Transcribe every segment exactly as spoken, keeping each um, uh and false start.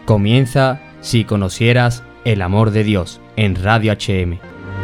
Comienza Si conocieras el amor de Dios en Radio H M.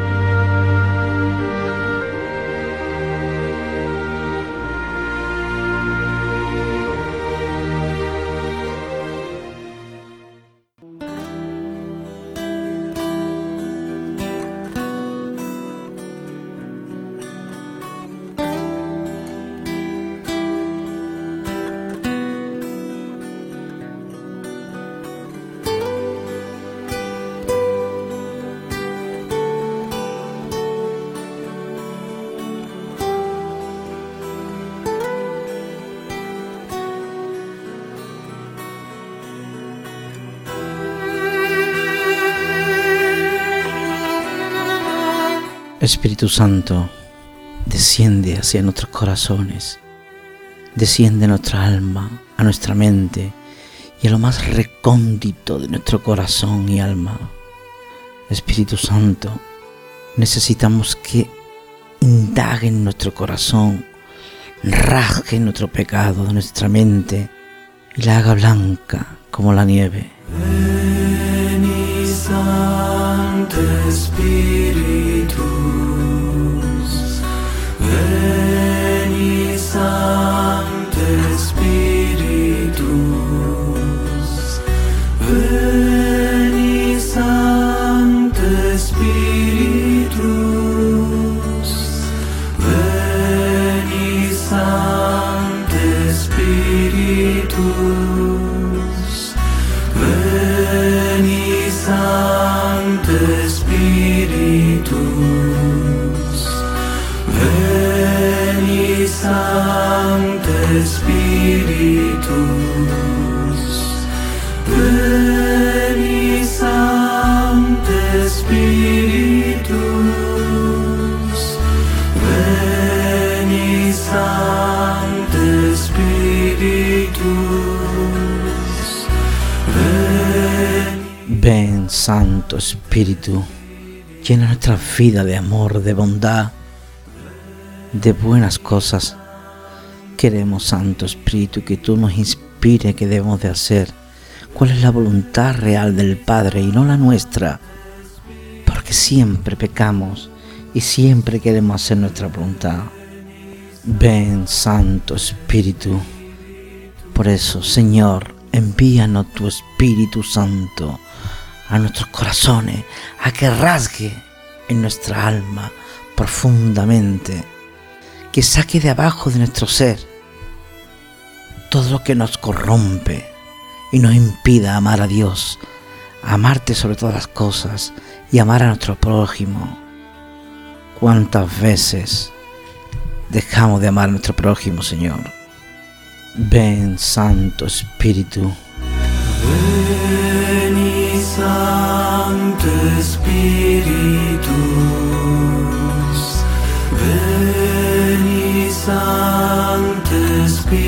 Espíritu Santo, desciende hacia nuestros corazones, desciende a nuestra alma, a nuestra mente y a lo más recóndito de nuestro corazón y alma. Espíritu Santo, necesitamos que indague en nuestro corazón, rasgue nuestro pecado de nuestra mente y la haga blanca como la nieve. Veni, Sancte Spiritus, Veni, Sancte Spiritus, Veni, Sancte Spiritus, Veni, Sancte Spiritus, Veni, Sancte Spiritus, Veni, Sancte Spiritus, Veni, Sancte Spiritus, Veni, Sancte Spiritus, Veni. Ven, Santo Espíritu, llena nuestra vida de amor, de bondad, de buenas cosas. Queremos, Santo Espíritu, que tú nos inspires qué debemos de hacer, cuál es la voluntad real del Padre y no la nuestra, porque siempre pecamos y siempre queremos hacer nuestra voluntad. Ven, Santo Espíritu. Por eso, Señor, envíanos tu Espíritu Santo a nuestros corazones, a que rasgue en nuestra alma profundamente, que saque de abajo de nuestro ser todo lo que nos corrompe y nos impida amar a Dios, amarte sobre todas las cosas y amar a nuestro prójimo. ¿Cuántas veces dejamos de amar a nuestro prójimo, Señor? Ven, Santo Espíritu. Veni, Sancte Spiritus, Veni, Sancte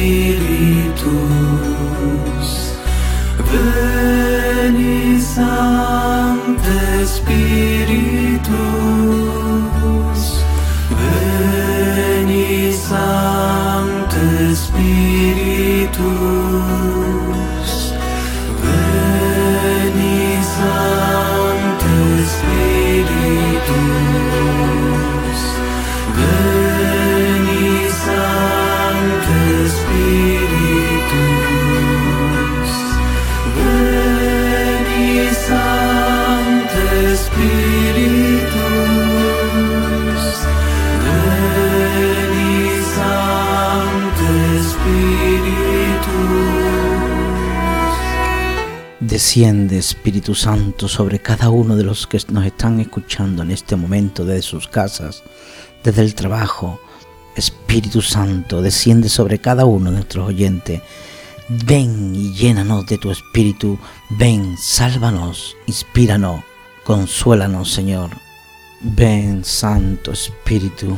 Spiritus, Veni, Sancte Spiritus, Veni, Sancte Spiritus, Veni, Sancte Spiritus, Veni, Sancte Spiritus, Veni, Sancte Spiritus, Veni, Sancte Spiritus. Desciende, Espíritu Santo, sobre cada uno de los que nos están escuchando en este momento desde sus casas, desde el trabajo. Espíritu Santo, desciende sobre cada uno de nuestros oyentes. Ven y llénanos de tu Espíritu. Ven, sálvanos, inspíranos, consuélanos, Señor. Ven, Santo Espíritu.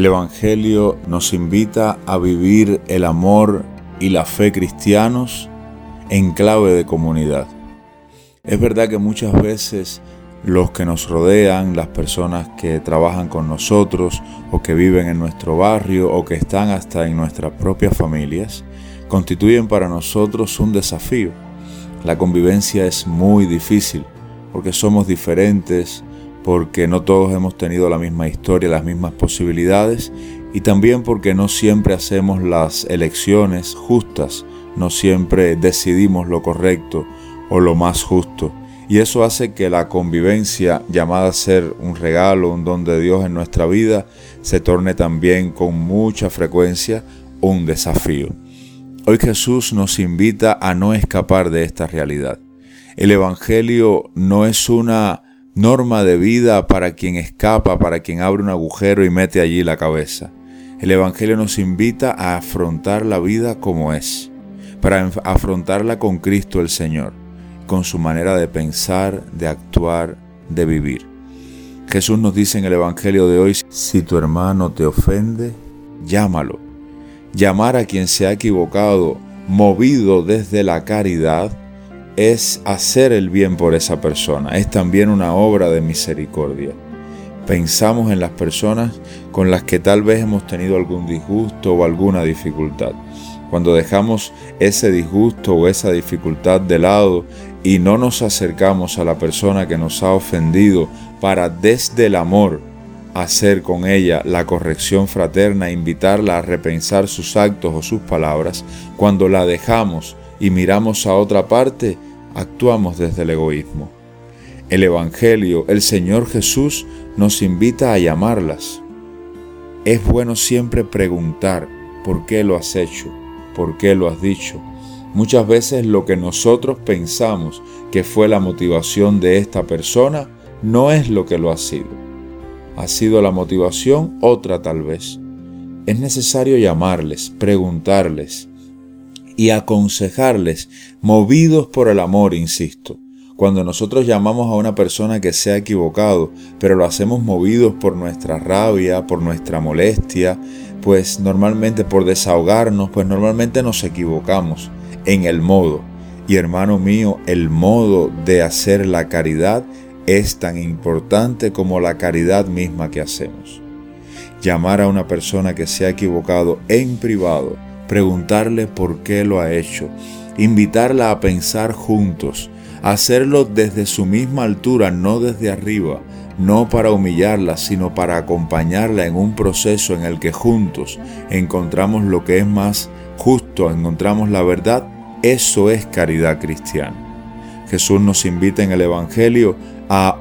El Evangelio nos invita a vivir el amor y la fe cristianos en clave de comunidad. Es verdad que muchas veces los que nos rodean, las personas que trabajan con nosotros o que viven en nuestro barrio o que están hasta en nuestras propias familias, constituyen para nosotros un desafío. La convivencia es muy difícil porque somos diferentes, porque no todos hemos tenido la misma historia, las mismas posibilidades, y también porque no siempre hacemos las elecciones justas, no siempre decidimos lo correcto o lo más justo. Y eso hace que la convivencia, llamada a ser un regalo, un don de Dios en nuestra vida, se torne también con mucha frecuencia un desafío. Hoy Jesús nos invita a no escapar de esta realidad. El Evangelio no es una norma de vida para quien escapa, para quien abre un agujero y mete allí la cabeza. El Evangelio nos invita a afrontar la vida como es, para afrontarla con Cristo el Señor, con su manera de pensar, de actuar, de vivir. Jesús nos dice en el Evangelio de hoy: si tu hermano te ofende, llámalo. Llamar a quien se ha equivocado, movido desde la caridad, es hacer el bien por esa persona. Es también una obra de misericordia. Pensamos en las personas con las que tal vez hemos tenido algún disgusto o alguna dificultad. Cuando dejamos ese disgusto o esa dificultad de lado y no nos acercamos a la persona que nos ha ofendido para desde el amor hacer con ella la corrección fraterna, invitarla a repensar sus actos o sus palabras, cuando la dejamos y miramos a otra parte, actuamos desde el egoísmo. El Evangelio, el Señor Jesús, nos invita a llamarlas. Es bueno siempre preguntar: ¿por qué lo has hecho? ¿Por qué lo has dicho? Muchas veces lo que nosotros pensamos que fue la motivación de esta persona no es lo que lo ha sido. Ha sido la motivación otra tal vez. Es necesario llamarles, preguntarles y aconsejarles, movidos por el amor, insisto. Cuando nosotros llamamos a una persona que se ha equivocado, pero lo hacemos movidos por nuestra rabia, por nuestra molestia, pues normalmente por desahogarnos, pues normalmente nos equivocamos en el modo. Y hermano mío, el modo de hacer la caridad es tan importante como la caridad misma que hacemos. Llamar a una persona que se ha equivocado en privado, preguntarle por qué lo ha hecho, invitarla a pensar juntos, hacerlo desde su misma altura, no desde arriba, no para humillarla, sino para acompañarla en un proceso en el que juntos encontramos lo que es más justo, encontramos la verdad. Eso es caridad cristiana. Jesús nos invita en el Evangelio a,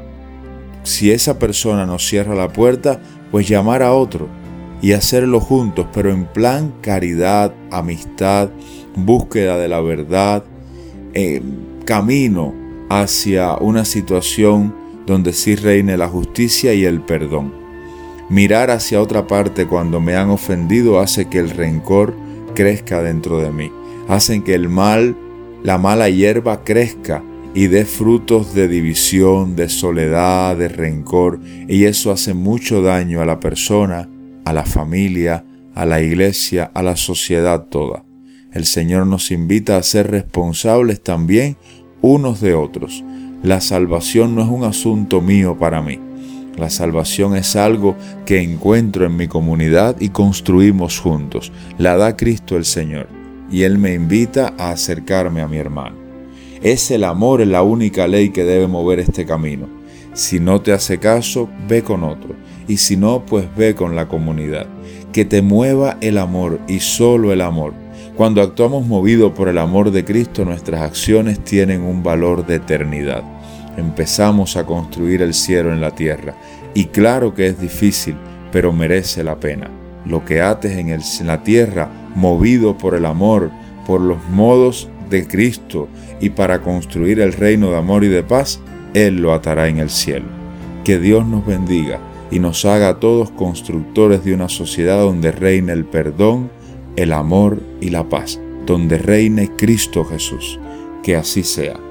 si esa persona nos cierra la puerta, pues llamar a otro y hacerlo juntos, pero en plan caridad, amistad, búsqueda de la verdad, eh, camino hacia una situación donde sí reine la justicia y el perdón. Mirar hacia otra parte cuando me han ofendido hace que el rencor crezca dentro de mí, hacen que el mal, la mala hierba crezca y dé frutos de división, de soledad, de rencor, y eso hace mucho daño a la persona, a la familia, a la iglesia, a la sociedad toda. El Señor nos invita a ser responsables también unos de otros. La salvación no es un asunto mío para mí. La salvación es algo que encuentro en mi comunidad y construimos juntos. La da Cristo el Señor y Él me invita a acercarme a mi hermano. Es el amor la única ley que debe mover este camino. Si no te hace caso, ve con otro. Y si no, pues ve con la comunidad. Que te mueva el amor y solo el amor. Cuando actuamos movidos por el amor de Cristo, nuestras acciones tienen un valor de eternidad. Empezamos a construir el cielo en la tierra. Y claro que es difícil, pero merece la pena. Lo que ates en, el, en la tierra, movido por el amor, por los modos de Cristo y para construir el reino de amor y de paz, Él lo atará en el cielo. Que Dios nos bendiga y nos haga a todos constructores de una sociedad donde reine el perdón, el amor y la paz, donde reine Cristo Jesús. Que así sea.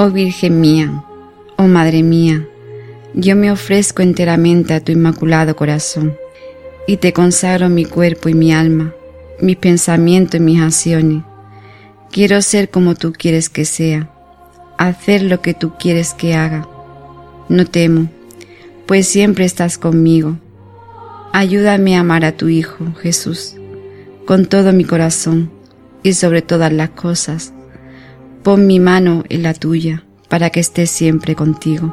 Oh Virgen mía, oh Madre mía, yo me ofrezco enteramente a tu inmaculado corazón y te consagro mi cuerpo y mi alma, mis pensamientos y mis acciones. Quiero ser como tú quieres que sea, hacer lo que tú quieres que haga. No temo, pues siempre estás conmigo. Ayúdame a amar a tu Hijo, Jesús, con todo mi corazón y sobre todas las cosas. Pon mi mano en la tuya para que esté siempre contigo.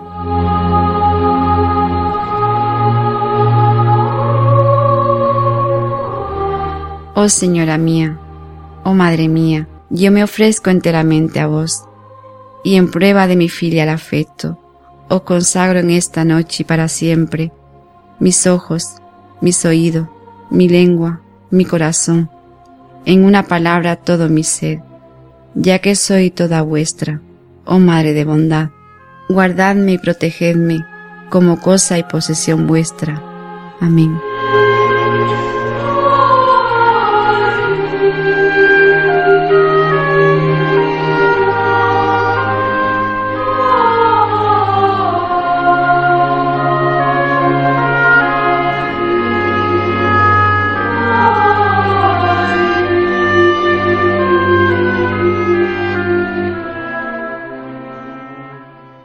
Oh Señora mía, oh Madre mía, yo me ofrezco enteramente a vos, y en prueba de mi filial afecto, os consagro en esta noche y para siempre mis ojos, mis oídos, mi lengua, mi corazón, en una palabra todo mi ser, ya que soy toda vuestra, oh Madre de bondad. Guardadme y protegedme como cosa y posesión vuestra. Amén.